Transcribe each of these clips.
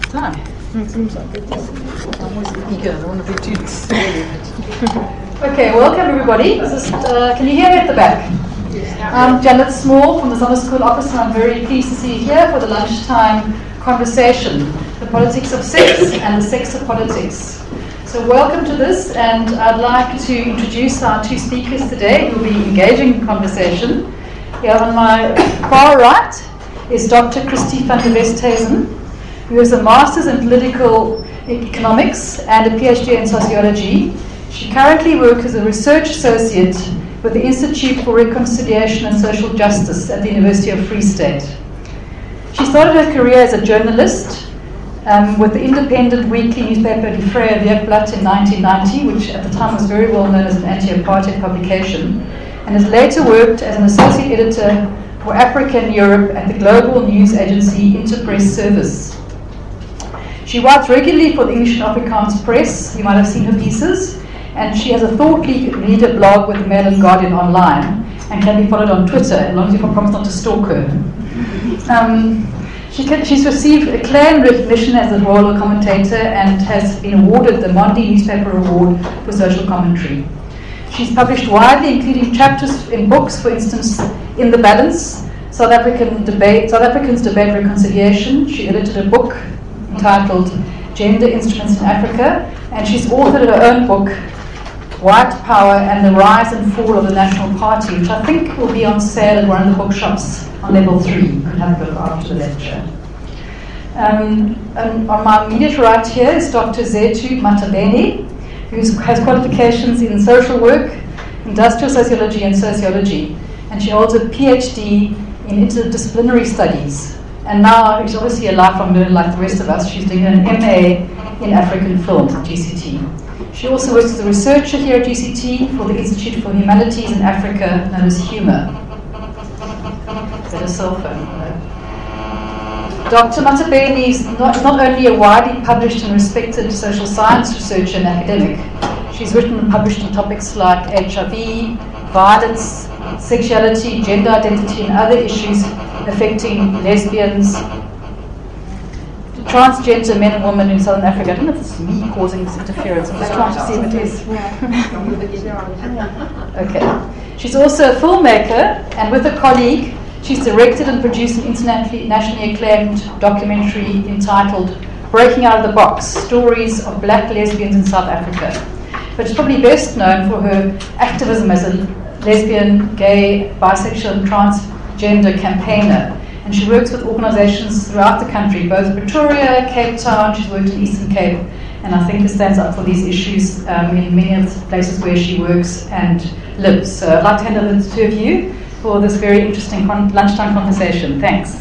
Time. It seems like it is. I'm always eager. I want to be too silly. Okay, welcome everybody. Can you hear me at the back? I'm Janet Small from the Summer School office, and I'm very pleased to see you here for the lunchtime conversation, the politics of sex and the sex of politics. So welcome to this, and I'd like to introduce our two speakers today who will be engaging in conversation. Here on my far right is Dr. Christie van der Westhuizen, who has a Master's in Political Economics and a PhD in Sociology. She currently works as a Research Associate with the Institute for Reconciliation and Social Justice at the University of Free State. She started her career as a journalist with the independent weekly newspaper Die Vrije Weekblad in 1990, which at the time was very well known as an anti-apartheid publication, and has later worked as an associate editor for Africa and Europe at the global news agency Interpress Service. She writes regularly for the English and Afrikaans press. You might have seen her pieces. And she has a thought leader blog with the Mail and Guardian online and can be followed on Twitter, as long as you can promise not to stalk her. She's received acclaimed recognition as a royal commentator and has been awarded the Mondi Newspaper Award for social commentary. She's published widely, including chapters in books, for instance, In the Balance, South Africans Debate Reconciliation. She edited a book entitled Gender Instruments in Africa, and she's authored her own book, White Power and the Rise and Fall of the National Party, which I think will be on sale at one of the bookshops on level 3. You can have a look after the lecture. And on my immediate right here is Dr. Zethu Matabene, who has qualifications in social work, industrial sociology and sociology, and she holds a PhD in interdisciplinary studies. And now she's obviously a lifelong learner like the rest of us. She's doing an MA in African film at GCT. She also works as a researcher here at GCT for the Institute for Humanities in Africa, known as HUMOR. Is that a cell phone? No. Dr. Matabene is not only a widely published and respected social science researcher and academic. She's written and published on topics like HIV, violence, sexuality, gender identity, and other issues affecting lesbians, transgender men and women in Southern Africa. I don't know if it's me causing this interference. I'm just trying to see if it is. Okay. She's also a filmmaker, and with a colleague, she's directed and produced an internationally acclaimed documentary entitled Breaking Out of the Box, Stories of Black Lesbians in South Africa. But she's probably best known for her activism as a lesbian, gay, bisexual, and transgender campaigner. And she works with organizations throughout the country, both Pretoria, Cape Town. She's worked in Eastern Cape, and I think it stands up for these issues in many of the places where she works and lives. So I'd like to hand over to the two of you for this very interesting lunchtime conversation. Thanks.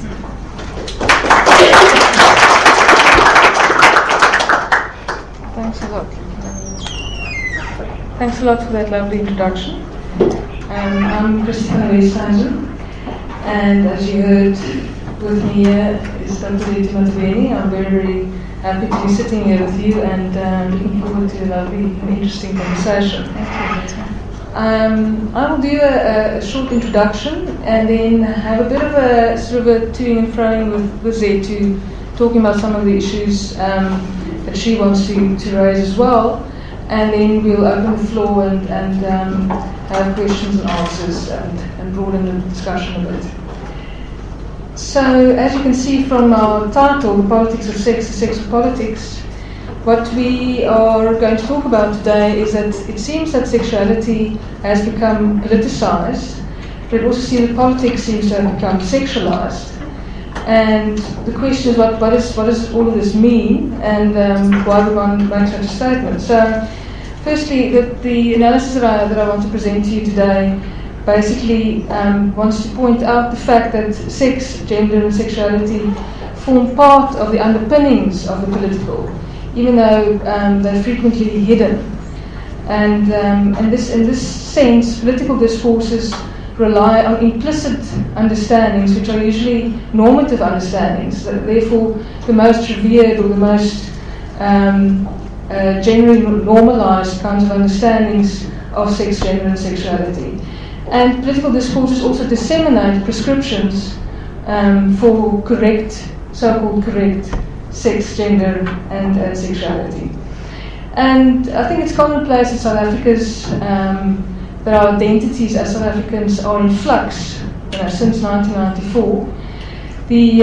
Thanks a lot. Thanks a lot for that lovely introduction. I'm Christie van der Westhuizen, and as you heard, with me here is Dr. Zethu Matabene. I'm very, very happy to be sitting here with you, and looking forward to a lovely and interesting conversation. Thank you. I will do a short introduction and then have a bit of a sort of a toing and froing with Zethu, talking about some of the issues that she wants to raise as well, and then we'll open the floor and have questions and answers and broaden the discussion a bit. So, as you can see from our title, The Politics of Sex, the Sex of Politics, what we are going to talk about today is that it seems that sexuality has become politicized, but it also seems that politics seems to have become sexualized. And the question is, what does all of this mean, and why would one make such a statement? So, firstly, the analysis that I want to present to you today basically wants to point out the fact that sex, gender, and sexuality form part of the underpinnings of the political, even though they're frequently hidden. And in this sense, political discourses rely on implicit understandings, which are usually normative understandings, therefore the most revered or the most generally normalized kinds of understandings of sex, gender, and sexuality. And political discourses also disseminate prescriptions for correct, so-called correct sex, gender, and sexuality. And I think it's commonplace in South Africa's that our identities as South Africans are in flux. Since 1994, we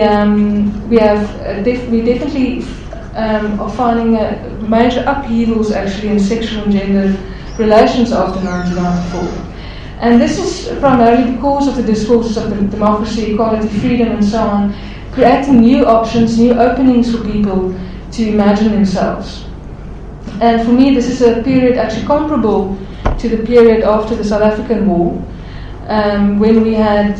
definitely are finding major upheavals actually in sexual and gender relations after 1994. And this is primarily because of the discourses of democracy, equality, freedom, and so on, creating new options, new openings for people to imagine themselves. And for me, this is a period actually comparable to the period after the South African War, when we had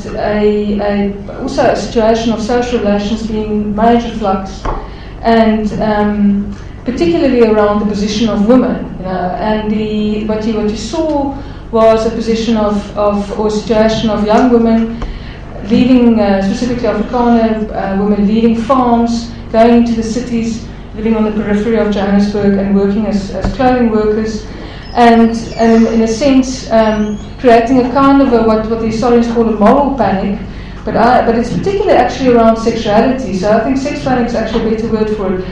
also a situation of social relations being major flux, and particularly around the position of women. And what you saw was a position or a situation of young women leaving, specifically Afrikaner women leaving farms, going into the cities, living on the periphery of Johannesburg and working as clothing workers, and in a sense creating a kind of what the historians call a moral panic, but it's particularly actually around sexuality. So I think sex panic is actually a better word for it.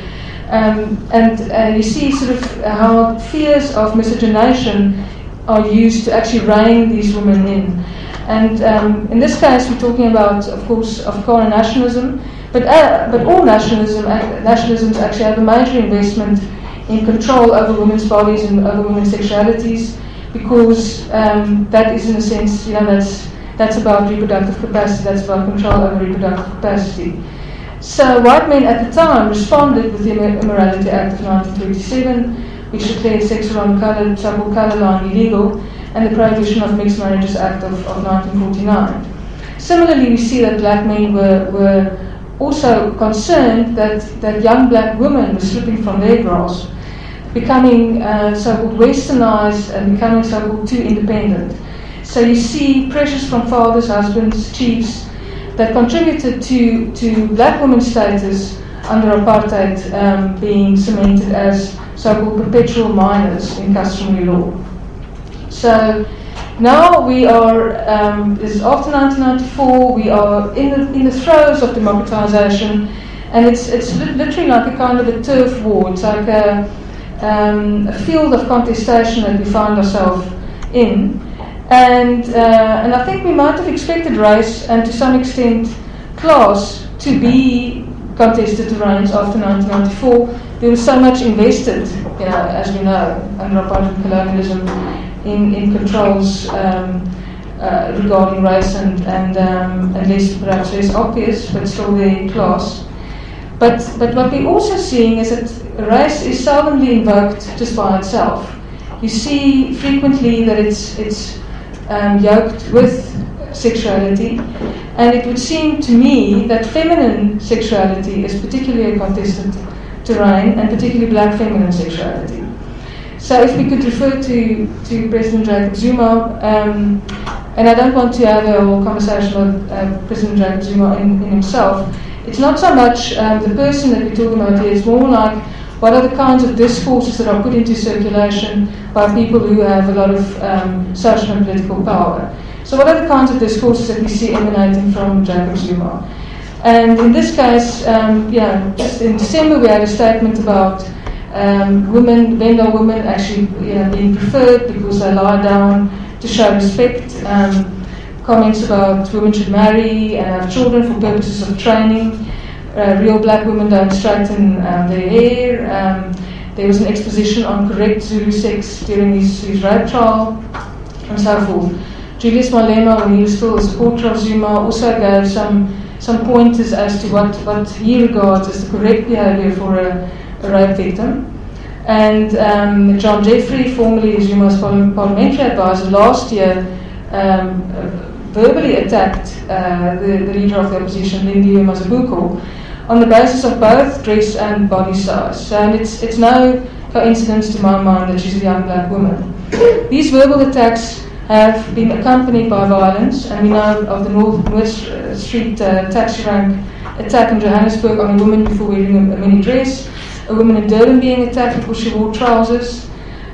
And you see sort of how fears of miscegenation are used to actually rein these women in. And in this case, we're talking about, of course, Afrikaner nationalism, but all nationalisms actually have a major investment in control over women's bodies and over women's sexualities, because that is, in a sense, that's about reproductive capacity, that's about control over reproductive capacity. So white men at the time responded with the Immorality Act of 1927, which declared sex around colour, so-called colour line illegal, and the Prohibition of Mixed Marriages Act of 1949. Similarly, we see that black men were also concerned that young black women were slipping from their grasp, becoming so-called westernized and becoming so-called too independent. So you see pressures from fathers, husbands, chiefs that contributed to black women's status under apartheid being cemented as so-called perpetual minors in customary law. So now we are, this is after 1994, we are in the throes of democratization, and it's literally like a kind of a turf war. It's like a field of contestation that we find ourselves in. And I think we might have expected race and to some extent class to be contested terrains after 1994. There was so much invested, as we know, under apartheid colonialism in controls regarding race and perhaps less obvious, but still very class. But what we're also seeing is that race is seldomly invoked just by itself. You see frequently that it's yoked with sexuality, and it would seem to me that feminine sexuality is particularly a contested terrain, and particularly black feminine sexuality. So if we could refer to President Jacob Zuma, and I don't want to have a whole conversation about President Jacob Zuma in himself. It's not so much the person that we're talking about here, it's more like what are the kinds of discourses that are put into circulation by people who have a lot of social and political power. So what are the kinds of discourses that we see emanating from Jacob Zuma? And in this case, just in December we had a statement about women, Venda women actually being preferred because they lie down to show respect. Comments about women should marry and have children for purposes of training. Real black women don't straighten their hair. There was an exposition on correct Zulu sex during his rape trial, and so forth. Julius Malema, when he was still a supporter of Zuma, also gave some pointers as to what he regards as the correct behavior for a rape victim. And John Jeffrey, formerly Zuma's parliamentary advisor, last year verbally attacked the leader of the opposition, Lindiwe Mazibuko, on the basis of both dress and body size. So, and it's no coincidence to my mind that she's a young black woman. These verbal attacks have been accompanied by violence, and we know of the North Street taxi rank attack in Johannesburg on a woman before wearing a mini dress, a woman in Durban being attacked because she wore trousers,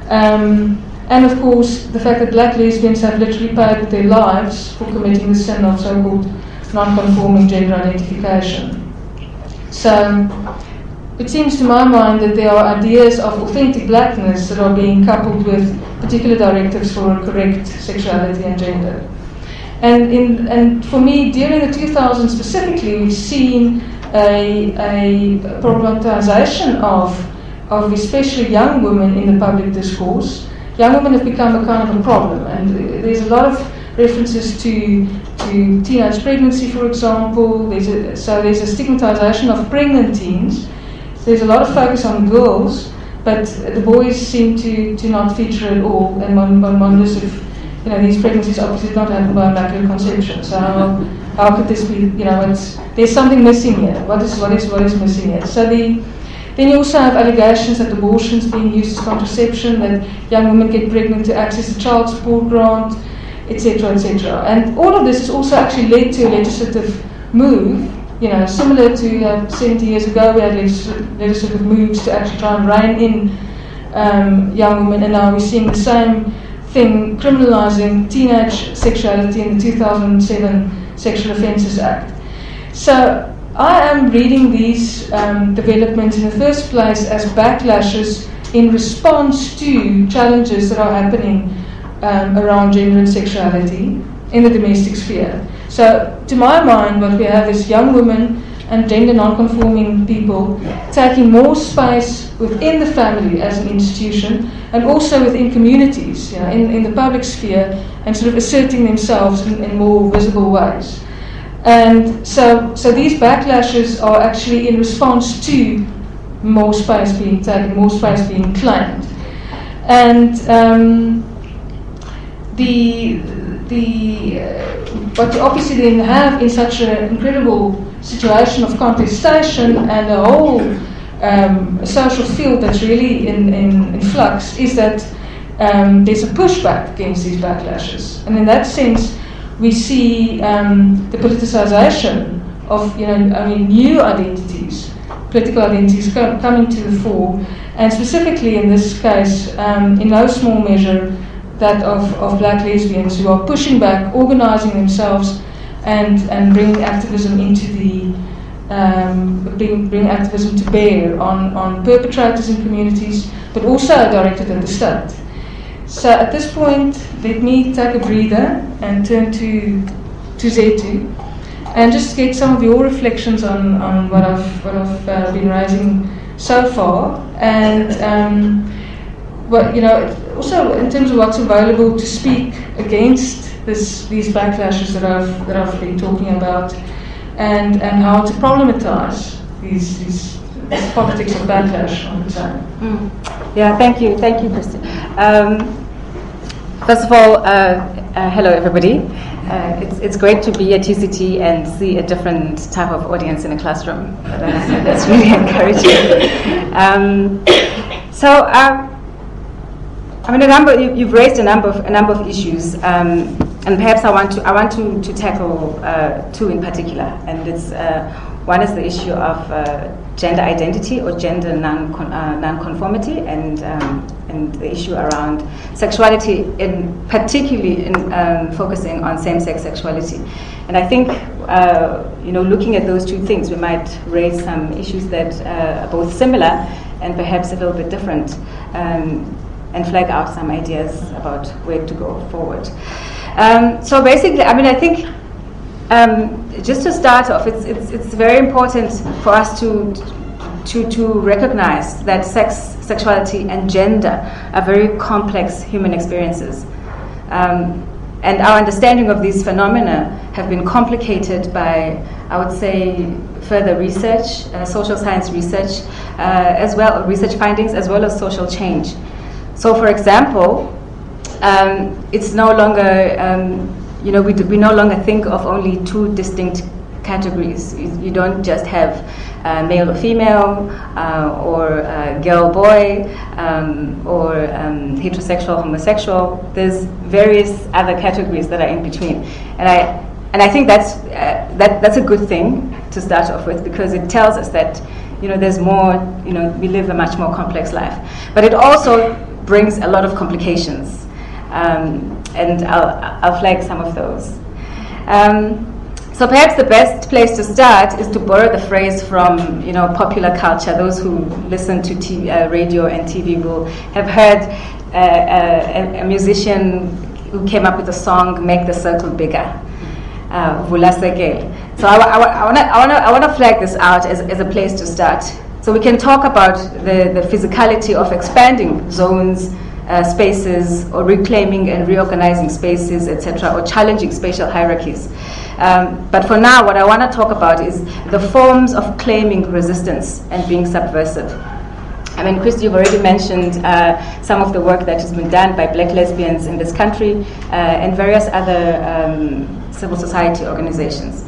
and of course the fact that black lesbians have literally paid with their lives for committing the sin of so-called non-conforming gender identification. So it seems to my mind that there are ideas of authentic blackness that are being coupled with particular directives for correct sexuality and gender. And for me, during the 2000s specifically, we've seen a problematization of especially young women in the public discourse. Young women have become a kind of a problem, and there's a lot of references to teenage pregnancy, for example. So there's a stigmatization of pregnant teens. There's a lot of focus on girls, but the boys seem to not feature at all. And one wonders if these pregnancies obviously did not happen by immaculate conception. So how could this be? There's something missing here. What is missing here? So then you also have allegations that abortion is being used as contraception, that young women get pregnant to access the child support grant, etc., etc. And all of this has also actually led to a legislative move. Similar to 70 years ago, we had legislative moves to actually try and rein in young women, and now we're seeing the same thing, criminalising teenage sexuality in the 2007 Sexual Offences Act. So I am reading these developments in the first place as backlashes in response to challenges that are happening around gender and sexuality in the domestic sphere. So, to my mind, what we have is young women and gender non-conforming people taking more space within the family as an institution, and also within communities, in the public sphere, and sort of asserting themselves in more visible ways. And so these backlashes are actually in response to more space being taken, more space being claimed. And what you obviously then have in such an incredible situation of contestation and a whole social field that's really in flux is that there's a pushback against these backlashes. And in that sense, we see the politicization of new identities, political identities coming to the fore, and specifically in this case, in no small measure, that of black lesbians who are pushing back, organizing themselves, and bringing activism into bring activism to bear on perpetrators in communities, but also directed at the state. So at this point, let me take a breather and turn to Zetu, and just get some of your reflections on what I've been raising so far, and also in terms of what's available to speak against these backlashes that I've been talking about, and how to problematize these politics of backlash on the time. Yeah, thank you, Kristen. First of all, hello everybody. It's great to be at UCT and see a different type of audience in a classroom. That's really encouraging. You've raised a number of issues, and perhaps I want to tackle two in particular. And it's one is the issue of gender identity or gender non-conformity, and the issue around sexuality, particularly in focusing on same-sex sexuality. And I think looking at those two things, we might raise some issues that are both similar and perhaps a little bit different. And flag out some ideas about where to go forward. So basically, I think just to start off, it's very important for us to recognize that sex, sexuality, and gender are very complex human experiences, and our understanding of these phenomena have been complicated by, I would say, further research, social science research, as well research findings, as well as social change. So, for example, it's no longer, we no longer think of only two distinct categories. You don't just have male or female, or girl, boy, or heterosexual, homosexual. There's various other categories that are in between, and I think that's a good thing to start off with, because it tells us that there's more. We live a much more complex life, but it also brings a lot of complications, and I'll flag some of those. So perhaps the best place to start is to borrow the phrase from, popular culture. Those who listen to radio and TV will have heard a musician who came up with the song "Make the Circle Bigger." Vula Sekele. So I want to flag this out as a place to start. So we can talk about the physicality of expanding zones, spaces, or reclaiming and reorganizing spaces, etc., or challenging spatial hierarchies. But for now, what I want to talk about is the forms of claiming resistance and being subversive. I mean, Chris, you've already mentioned some of the work that has been done by Black lesbians in this country and various other civil society organizations.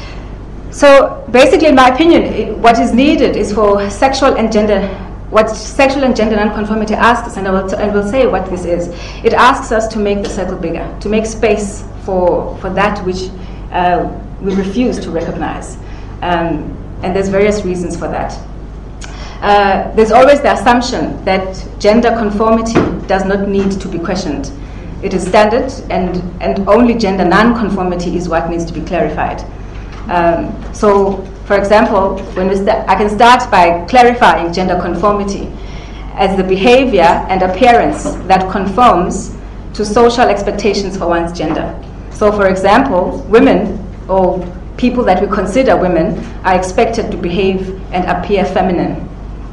So basically, in my opinion, what is needed is for sexual and gender nonconformity asks, and I will say what this is. It asks us to make the circle bigger, to make space for that which we refuse to recognize. And there's various reasons for that. There's always the assumption that gender conformity does not need to be questioned. It is standard, and only gender non-conformity is what needs to be clarified. So, for example, I can start by clarifying gender conformity as the behavior and appearance that conforms to social expectations for one's gender. So, for example, women or people that we consider women are expected to behave and appear feminine.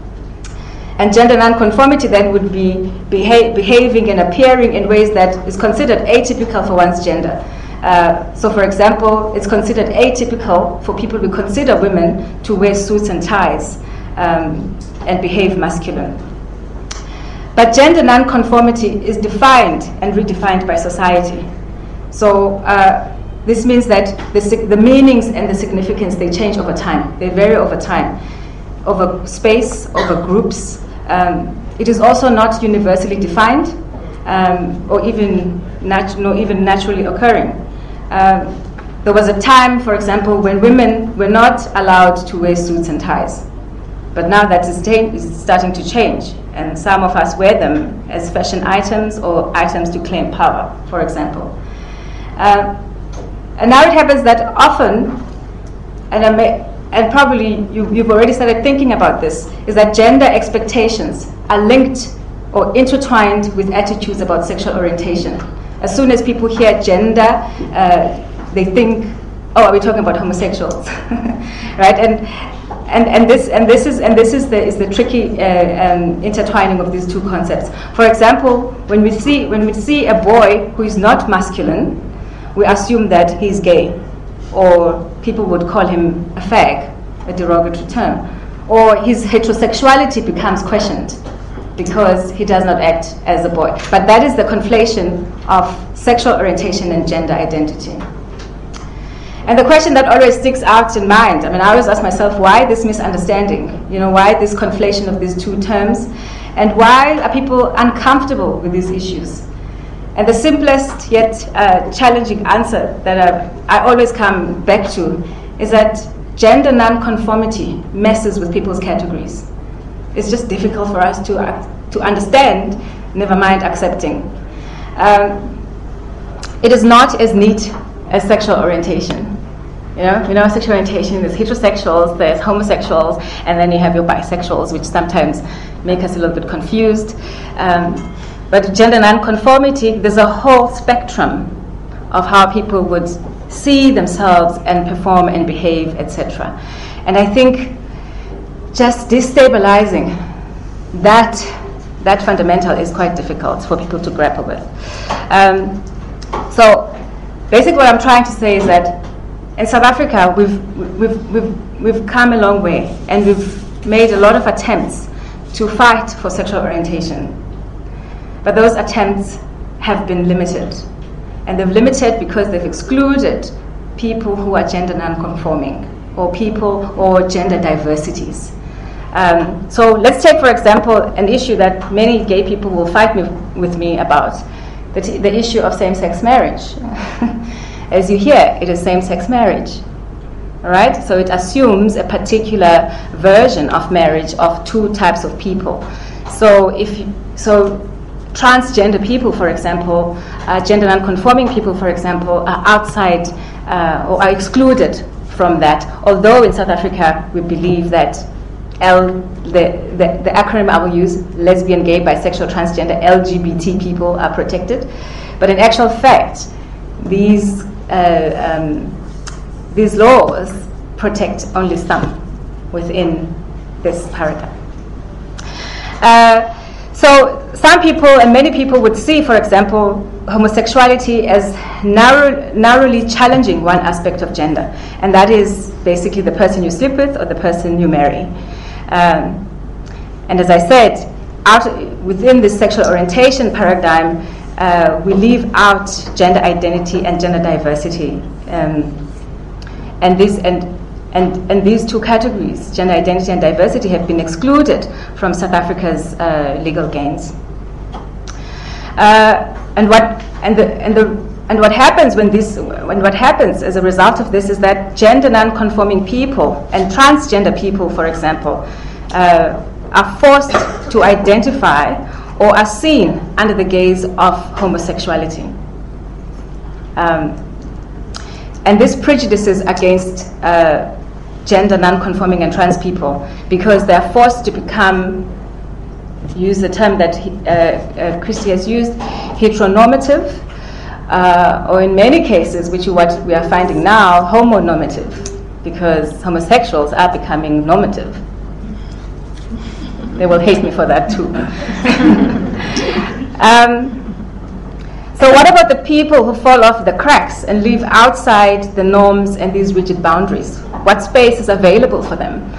And gender nonconformity then would be behaving and appearing in ways that is considered atypical for one's gender. So, for example, it's considered atypical for people we consider women to wear suits and ties and behave masculine. But gender nonconformity is defined and redefined by society. So this means that the meanings and the significance, they change over time. They vary over time, over space, over groups. It is also not universally defined or even naturally occurring. There was a time, for example, when women were not allowed to wear suits and ties. But now that is starting to change, and some of us wear them as fashion items or items to claim power, for example. And now it happens that often, and probably you've already started thinking about this, is that gender expectations are linked or intertwined with attitudes about sexual orientation. As soon as people hear gender, they think, "Oh, are we talking about homosexuals?" Right? And this is the tricky intertwining of these two concepts. For example, when we see a boy who is not masculine, we assume that he's gay, or people would call him a fag, a derogatory term, or his heterosexuality becomes questioned because he does not act as a boy. But that is the conflation of sexual orientation and gender identity. And the question that always sticks out in mind, I always ask myself, why this misunderstanding? Why this conflation of these two terms? And why are people uncomfortable with these issues? And the simplest yet challenging answer that I always come back to is that gender nonconformity messes with people's categories. It's just difficult for us to understand, never mind accepting. It is not as neat as sexual orientation. Sexual orientation, there's heterosexuals, there's homosexuals, and then you have your bisexuals, which sometimes make us a little bit confused. But gender nonconformity, there's a whole spectrum of how people would see themselves and perform and behave, etc. And I think just destabilizing that fundamental is quite difficult for people to grapple with. So basically what I'm trying to say is that in South Africa we've come a long way, and we've made a lot of attempts to fight for sexual orientation. But those attempts have been limited. And they've limited because they've excluded people who are gender non-conforming, or people or gender diversities. So let's take, for example, an issue that many gay people will fight with me about, the issue of same-sex marriage. As you hear, it is same-sex marriage. All right? So it assumes a particular version of marriage of two types of people. So transgender people, for example, gender non-conforming people, for example, are outside or are excluded from that. Although in South Africa we believe that the acronym I will use, lesbian, gay, bisexual, transgender, LGBT people are protected. But in actual fact, these laws protect only some within this paradigm. So some people and many people would see, for example, homosexuality as narrowly challenging one aspect of gender, and that is basically the person you sleep with or the person you marry. And as I said, within this sexual orientation paradigm, we leave out gender identity and gender diversity, and these two categories, gender identity and diversity, have been excluded from South Africa's legal gains. And what happens what happens as a result of this is that gender non-conforming people and transgender people, for example, are forced to identify or are seen under the gaze of homosexuality. And this prejudices against gender non-conforming and trans people because they are forced to use the term that Christy has used, heteronormative, or in many cases, which is what we are finding now, homonormative, because homosexuals are becoming normative. They will hate me for that too. So what about the people who fall off the cracks and live outside the norms and these rigid boundaries? What space is available for them?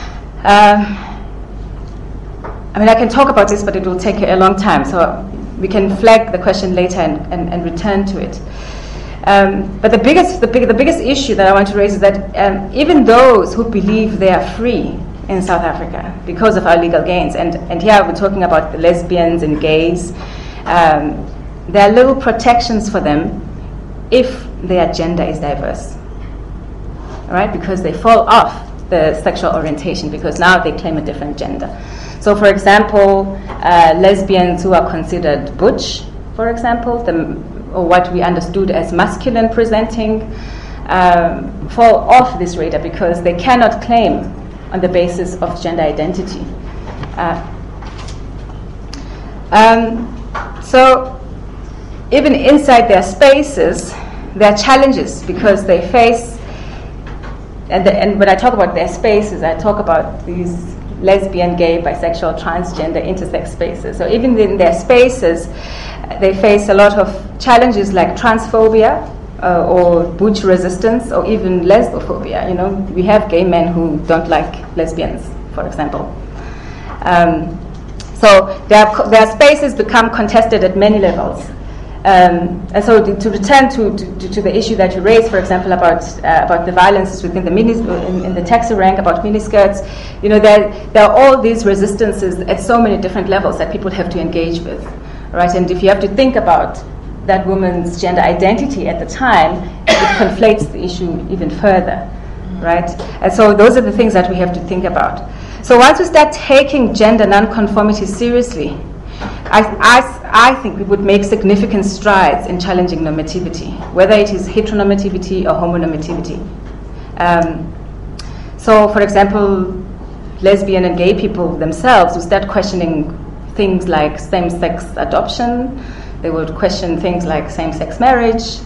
I can talk about this, but it will take a long time, so we can flag the question later and return to it. But the biggest issue that I want to raise is that even those who believe they are free in South Africa because of our legal gains, and here we're talking about the lesbians and gays, there are little protections for them if their gender is diverse, all right? Because they fall off the sexual orientation because now they claim a different gender. So, for example, lesbians who are considered butch, for example, or what we understood as masculine presenting, fall off this radar because they cannot claim on the basis of gender identity. So even inside their spaces, there are challenges because they face, and when I talk about their spaces, I talk about these lesbian, gay, bisexual, transgender, intersex spaces. So even in their spaces, they face a lot of challenges like transphobia or butch resistance or even lesbophobia. We have gay men who don't like lesbians, for example. So their spaces become contested at many levels. And so to return to the issue that you raised, for example, about the violence within in the taxi rank, about miniskirts, there are all these resistances at so many different levels that people have to engage with, right? And if you have to think about that woman's gender identity at the time, it conflates the issue even further, right? And so those are the things that we have to think about. So once we start taking gender nonconformity seriously, I think we would make significant strides in challenging normativity, whether it is heteronormativity or homonormativity. So, for example, lesbian and gay people themselves will start questioning things like same-sex adoption. They would question things like same-sex marriage,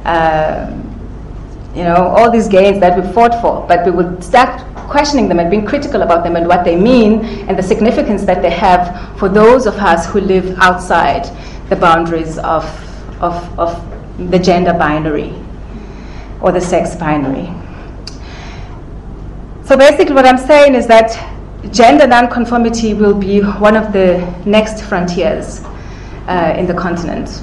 all these gains that we fought for, but we would start questioning them and being critical about them and what they mean and the significance that they have for those of us who live outside the boundaries of the gender binary or the sex binary. So basically what I'm saying is that gender nonconformity will be one of the next frontiers in the continent.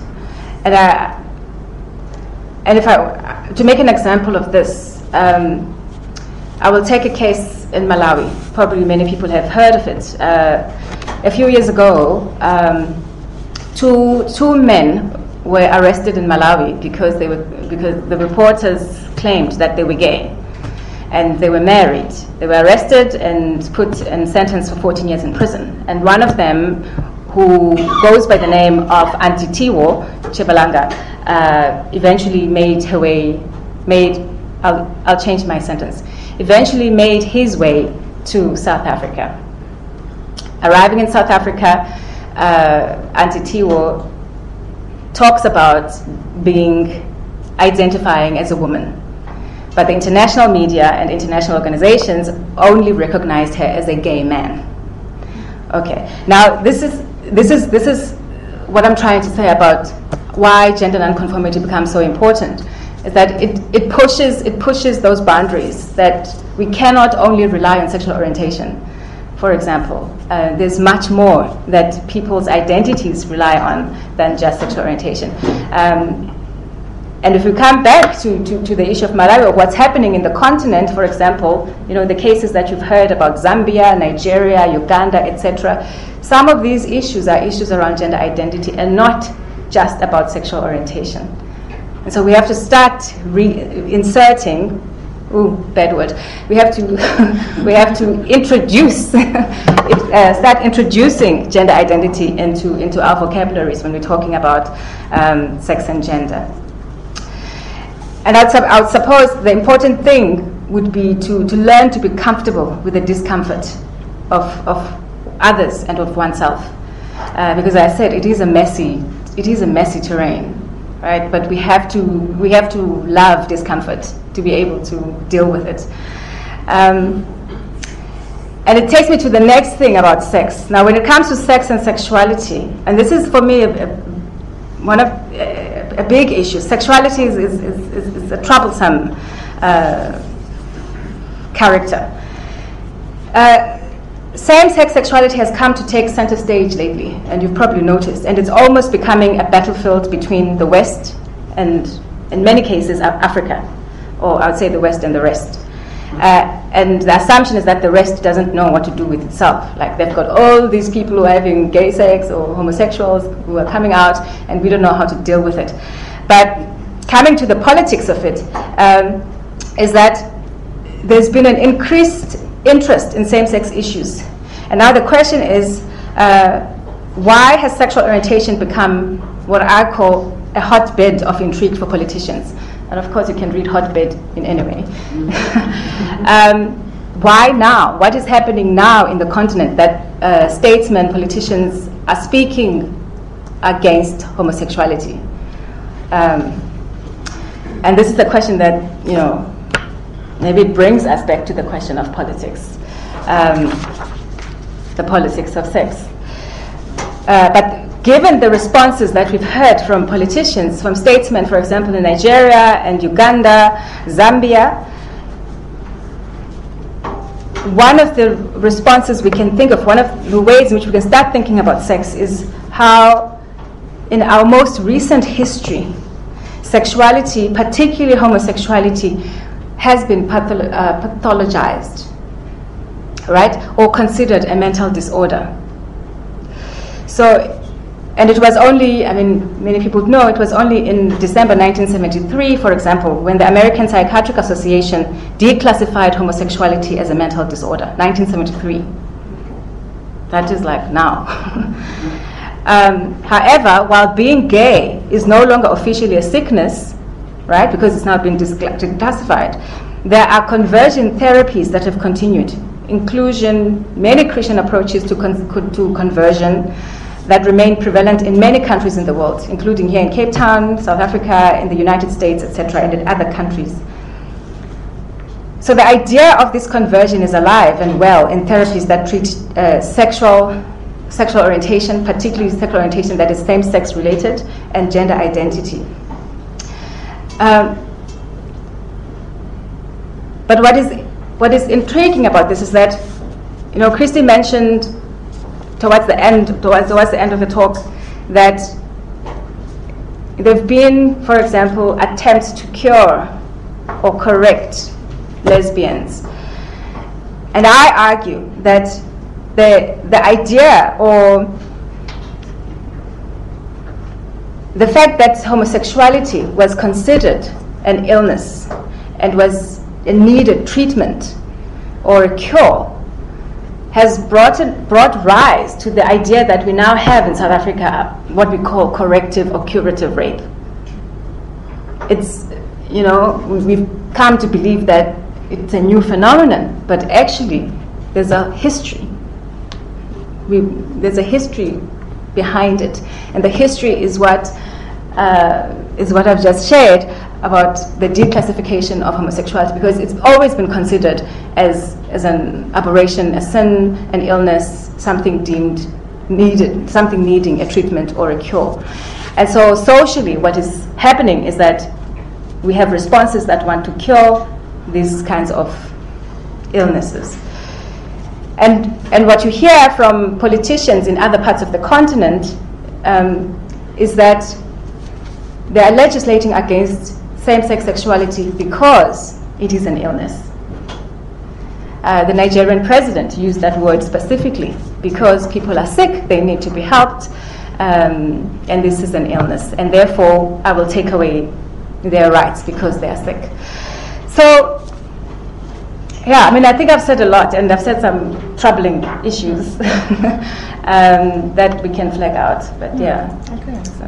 And if to make an example of this, I will take a case in Malawi. Probably many people have heard of it. A few years ago, two men were arrested in Malawi because the reporters claimed that they were gay, and they were married. They were arrested and put and sentenced for 14 years in prison. And one of them who goes by the name of Antitiwo Tshabalanga, eventually made her way, I'll change my sentence, eventually made his way to South Africa. Arriving in South Africa, Antitiwo talks about identifying as a woman. But the international media and international organizations only recognized her as a gay man. Okay, now this is what I'm trying to say about why gender nonconformity becomes so important, is that it pushes those boundaries that we cannot only rely on sexual orientation. For example, there's much more that people's identities rely on than just sexual orientation. And if we come back to the issue of Malawi, or what's happening in the continent, for example, the cases that you've heard about Zambia, Nigeria, Uganda, etc., some of these issues are issues around gender identity and not just about sexual orientation. And so we have to start inserting. Ooh, bad word. We have to introduce start introducing gender identity into our vocabularies when we're talking about sex and gender. And I would suppose the important thing would be to learn to be comfortable with the discomfort of others and of oneself, because as I said, it is a messy terrain, right? But we have to love discomfort to be able to deal with it. And it takes me to the next thing about sex. Now, when it comes to sex and sexuality, and this is for me a big issue. Sexuality is a troublesome character. Same-sex sexuality has come to take center stage lately, and you've probably noticed, and it's almost becoming a battlefield between the West and, in many cases, Africa, or I would say the West and the rest. And the assumption is that the rest doesn't know what to do with itself. Like, they've got all these people who are having gay sex or homosexuals who are coming out, and we don't know how to deal with it. But coming to the politics of it, is that there's been an increased interest in same-sex issues. And now the question is, why has sexual orientation become what I call a hotbed of intrigue for politicians? And of course, you can read hotbed in any way. Why now? What is happening now in the continent that statesmen, politicians are speaking against homosexuality? And this is a question that, maybe brings us back to the question of politics, the politics of sex. But given the responses that we've heard from politicians, from statesmen, for example, in Nigeria and Uganda, Zambia, one of the responses we can think of, one of the ways in which we can start thinking about sex is how, in our most recent history, sexuality, particularly homosexuality, has been pathologized, right? Or considered a mental disorder. So, and it was only, many people know, it was only in December 1973, for example, when the American Psychiatric Association declassified homosexuality as a mental disorder, 1973. That is like now. However, while being gay is no longer officially a sickness, right, because it's now been declassified, there are conversion therapies that have continued. Inclusion, many Christian approaches to conversion that remain prevalent in many countries in the world, including here in Cape Town, South Africa, in the United States, etc., and in other countries. So the idea of this conversion is alive and well in therapies that treat sexual orientation, particularly sexual orientation that is same-sex related, and gender identity. But what is intriguing about this is that, Christy mentioned towards the end of the talk that there have been, for example, attempts to cure or correct lesbians. And I argue that the idea or the fact that homosexuality was considered an illness and was a needed treatment or a cure has brought rise to the idea that we now have in South Africa what we call corrective or curative rape. It's, we've come to believe that it's a new phenomenon, but actually there's a history. There's a history behind it, and the history is what I've just shared about the declassification of homosexuality, because it's always been considered as an aberration, a sin, an illness, something needing a treatment or a cure. And so socially what is happening is that we have responses that want to cure these kinds of illnesses. And what you hear from politicians in other parts of the continent is that they are legislating against same-sex sexuality because it is an illness. The Nigerian president used that word specifically because people are sick, they need to be helped, and this is an illness, and therefore I will take away their rights because they are sick. So, I think I've said a lot, and I've said some troubling issues that we can flag out, but yeah. Okay. So.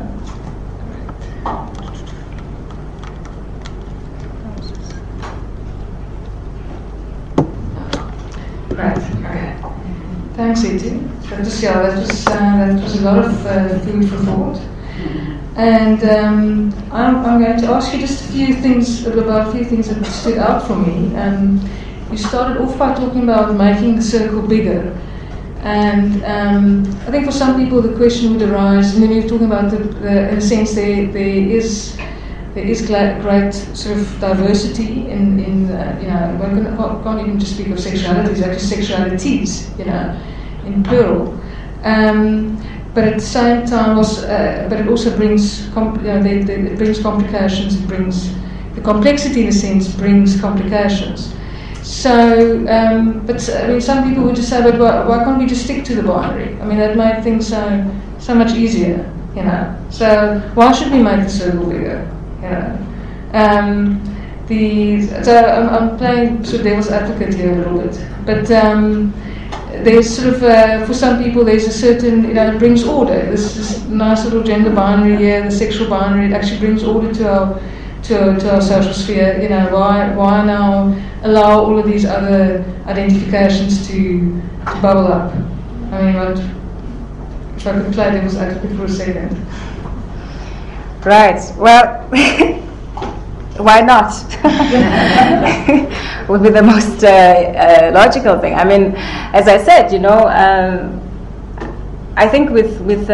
Right. Okay. Thanks, Eti. That was a lot of food for thought. And I'm going to ask you just a few things that stood out for me. You started off by talking about making the circle bigger, and I think for some people the question would arise. And then you're talking about in a sense there is great sort of diversity in one can't even just speak of sexualities, actually sexualities, in plural. But at the same time, but it also brings it brings complications. It brings the complexity, in a sense, brings complications. So, some people would just say, but why can't we just stick to the binary? That made things so much easier, So why should we make the circle bigger? I'm playing sort of devil's advocate here a little bit, but there's sort of for some people there's a certain it brings order. This nice little gender binary here, the sexual binary, it actually brings order to our social sphere. Why now allow all of these other identifications to bubble up? If I could play devil's advocate for a second. Right. Well, why not? Would be the most logical thing. As I said, I think with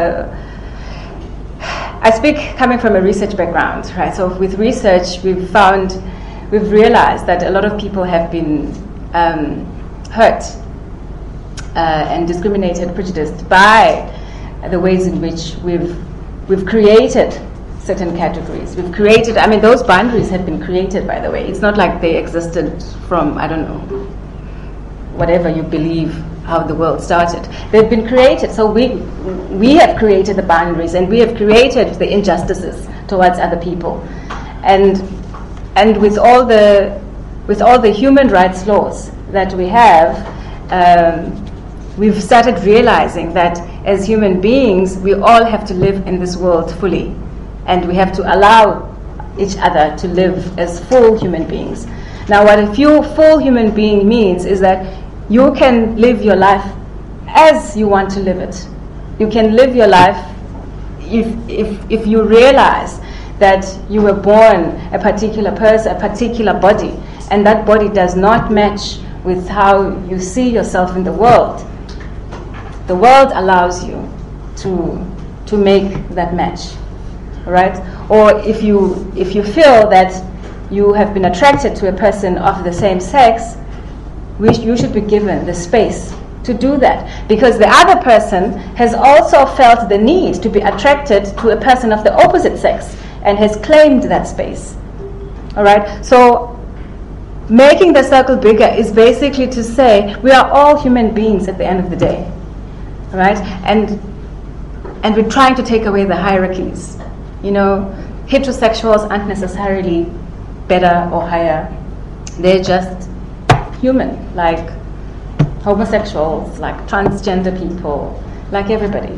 I speak coming from a research background, right? So with research, we've realized that a lot of people have been hurt and discriminated, prejudiced by the ways in which we've created certain categories. We've created, those boundaries have been created, by the way. It's not like they existed from, whatever you believe how the world started. They've been created. So we have created the boundaries, and we have created the injustices towards other people. And with all the human rights laws that we have, we've started realizing that as human beings, we all have to live in this world fully, and we have to allow each other to live as full human beings. Now, what a full human being means is that you can live your life as you want to live it. You can live your life if you realize that you were born a particular person, a particular body, and that body does not match with how you see yourself in the world. The world allows you to make that match, right? Or if you feel that you have been attracted to a person of the same sex, you should be given the space to do that, because the other person has also felt the need to be attracted to a person of the opposite sex and has claimed that space. All right? So making the circle bigger is basically to say we are all human beings at the end of the day. All right? And we're trying to take away the hierarchies. Heterosexuals aren't necessarily better or higher. They're just human, like homosexuals, like transgender people, like everybody.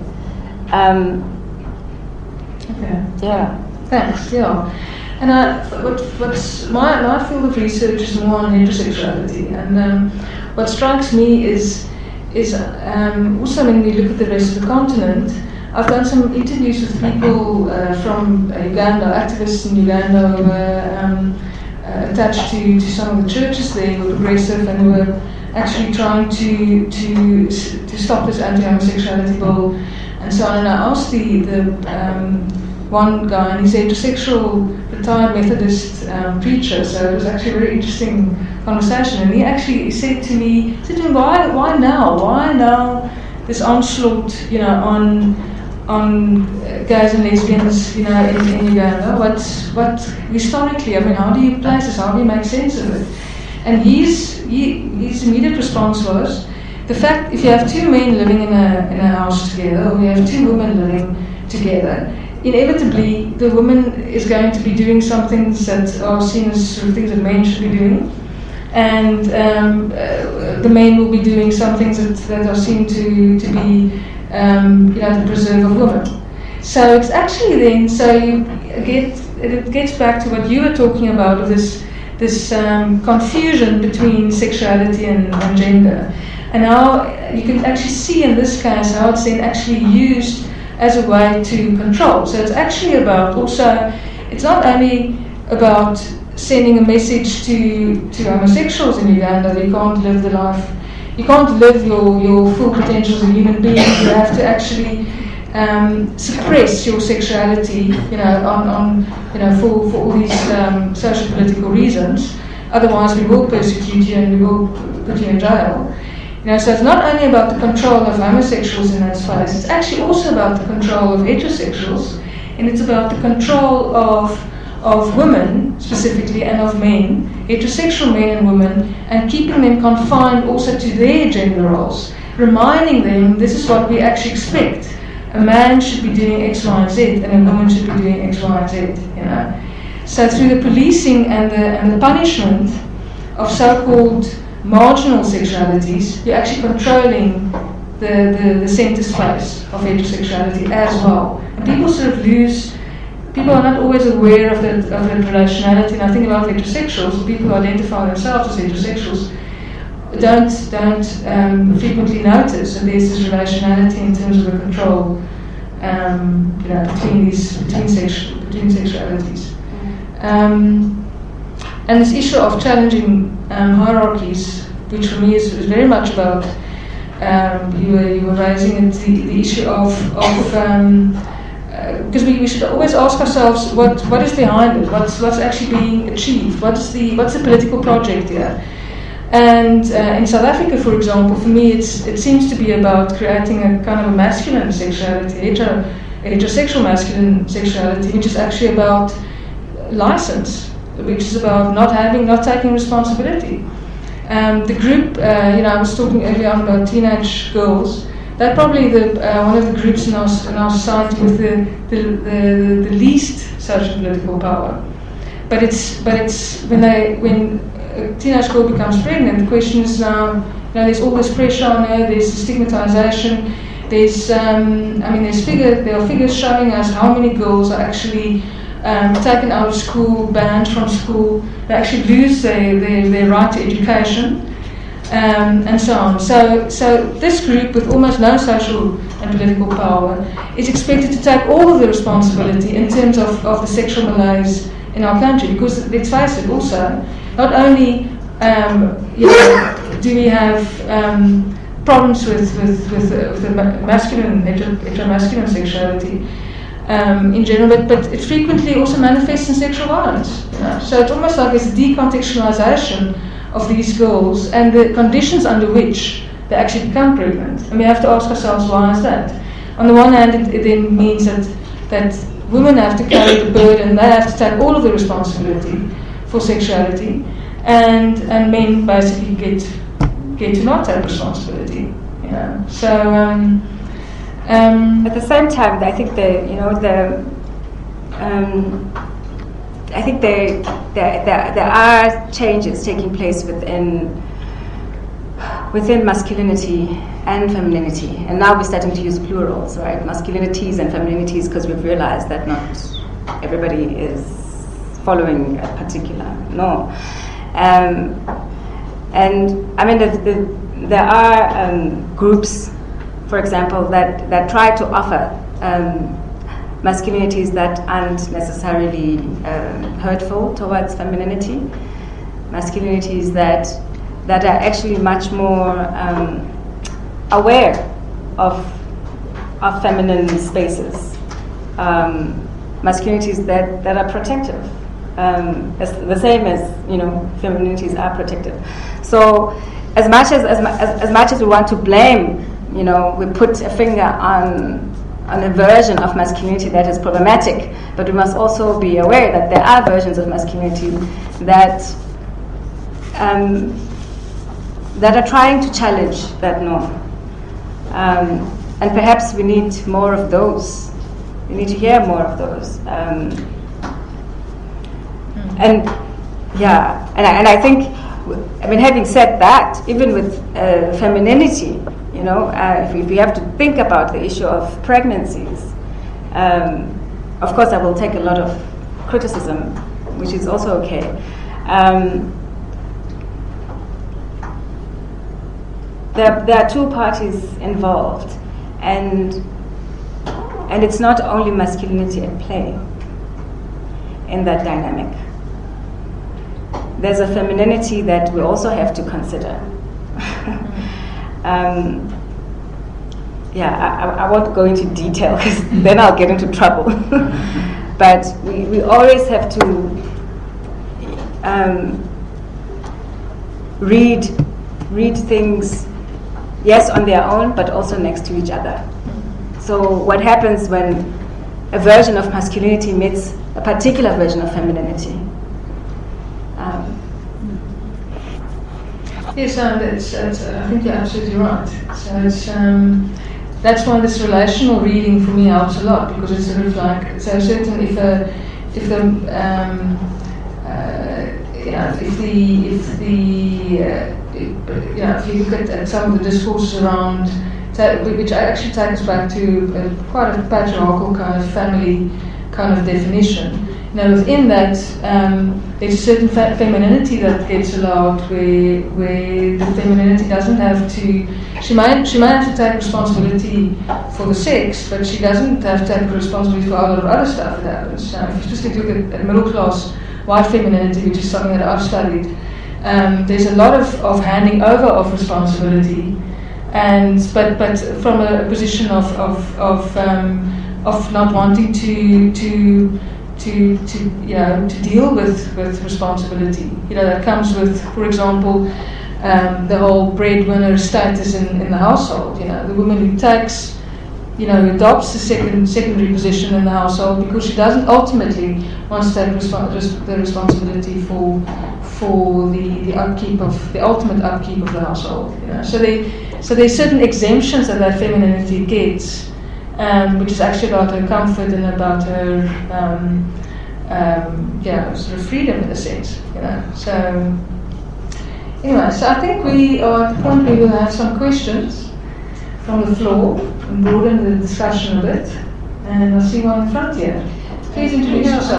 Okay. Yeah. Thanks. Yeah. And what's my field of research is more on heterosexuality, and what strikes me is also when we look at the rest of the continent. I've done some interviews with people from Uganda, activists in Uganda who were attached to some of the churches there, who were progressive and who were actually trying to stop this anti-homosexuality bill and so on. And I asked the one guy, and he's a heterosexual retired Methodist preacher, so it was actually a very interesting conversation. And he actually said to me, why now this onslaught, on gays and lesbians, in Uganda? What historically? I mean, how do you place this? How do you make sense of it? And his immediate response was the fact: if you have two men living in a house together, or you have two women living together, inevitably the woman is going to be doing some things that are seen as sort of things that men should be doing, and the men will be doing some things that are seen to be the preserve of women. So it's actually then, it gets back to what you were talking about, of this confusion between sexuality and gender, and how you can actually see in this case how it's then actually used as a way to control. So it's actually about also, it's not only about sending a message to homosexuals in Uganda that you can't live the life, you can't live your full potential as a human being. You have to actually suppress your sexuality, for all these social political reasons. Otherwise, we will persecute you and we will put you in jail. So it's not only about the control of homosexuals in that space. It's actually also about the control of heterosexuals, and it's about the control of women specifically, and of men, heterosexual men and women, and keeping them confined also to their gender roles, reminding them this is what we actually expect. A man should be doing X, Y, and Z, and a woman should be doing X, Y, and Z. So through the policing and the punishment of so-called marginal sexualities, you're actually controlling the center space of heterosexuality as well. And people are not always aware of that relationality. And I think a lot of heterosexuals, people who identify themselves as heterosexuals, don't frequently notice that there's this relationality in terms of the control between sexualities. And this issue of challenging hierarchies, which for me is very much about, you were raising it, the issue of because we should always ask ourselves what is behind it, what's actually being achieved, what's the political project here. And in South Africa, for example, for me it seems to be about creating a kind of a masculine sexuality, heterosexual masculine sexuality, which is actually about license, which is about not taking responsibility. The group, I was talking earlier on about teenage girls. They're probably one of the groups in our society with the least social political power. But it's when a teenage girl becomes pregnant, the question is now, there's all this pressure on her. There's stigmatization. There are figures showing us how many girls are actually taken out of school, banned from school. They actually lose their right to education. And so on. So this group, with almost no social and political power, is expected to take all of the responsibility in terms of the sexual malaise in our country. Because let's face it, also, not only do we have problems with the masculine, heteromasculine sexuality in general, but it frequently also manifests in sexual violence. So it's almost like it's a decontextualization of these girls and the conditions under which they actually become pregnant. And we have to ask ourselves, why is that? On the one hand, it then means that women have to carry the burden, they have to take all of the responsibility for sexuality, and men basically get to not take responsibility. So at the same time, I think I think there are changes taking place within within masculinity and femininity, and now we're starting to use plurals, right? Masculinities and femininities, because we've realized that not everybody is following a particular norm. And I mean, there are groups, for example, that try to offer masculinities that aren't necessarily hurtful towards femininity, masculinities that are actually much more aware of feminine spaces, masculinities that are protective, as the same as femininities are protective. So as much as we want to blame, we put a finger on a version of masculinity that is problematic, but we must also be aware that there are versions of masculinity that are trying to challenge that norm. And perhaps we need more of those. We need to hear more of those. And I think, having said that, even with femininity, if we have to think about the issue of pregnancies, of course I will take a lot of criticism, which is also okay. There are two parties involved, and it's not only masculinity at play in that dynamic. There's a femininity that we also have to consider. I won't go into detail because then I'll get into trouble. But we always have to read things, yes, on their own, but also next to each other. So what happens when a version of masculinity meets a particular version of femininity? Yes, I think you're absolutely right. So it's, that's why this relational reading for me helps a lot, because it's sort of like, so certainly if you look at some of the discourses around, which actually takes us back to quite a patriarchal kind of family kind of definition. Within that, there's a certain femininity that gets allowed, where the femininity doesn't have to. She might have to take responsibility for the sex, but she doesn't have to take responsibility for a lot of other stuff that happens. If you just look at middle class white femininity, which is something that I've studied, there's a lot of handing over of responsibility, but from a position of not wanting to deal with responsibility. That comes with, for example, the whole breadwinner status in the household. The woman who takes, adopts the secondary position in the household because she doesn't ultimately want to take the responsibility for the upkeep of the ultimate upkeep of the household. So there's certain exemptions that femininity gets. Which is actually about her comfort and about her, sort of freedom in a sense, So, anyway, so I think we are at the point where we'll have some questions from the floor and broaden the discussion a bit. And I'll see one in front here. Please introduce yourself.